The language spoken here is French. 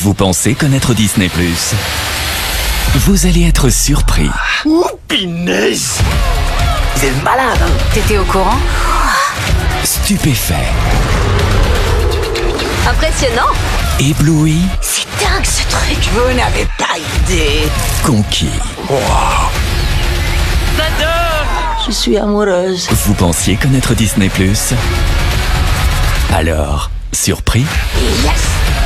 Vous pensez connaître Disney+. Vous allez être surpris. Oh, punaise! Vous êtes malade, hein? T'étais au courant? Stupéfait. Impressionnant. Ébloui. C'est dingue ce truc. Vous n'avez pas idée. Conquis. Je suis amoureuse. Vous pensiez connaître Disney+. Alors, surpris? Yes.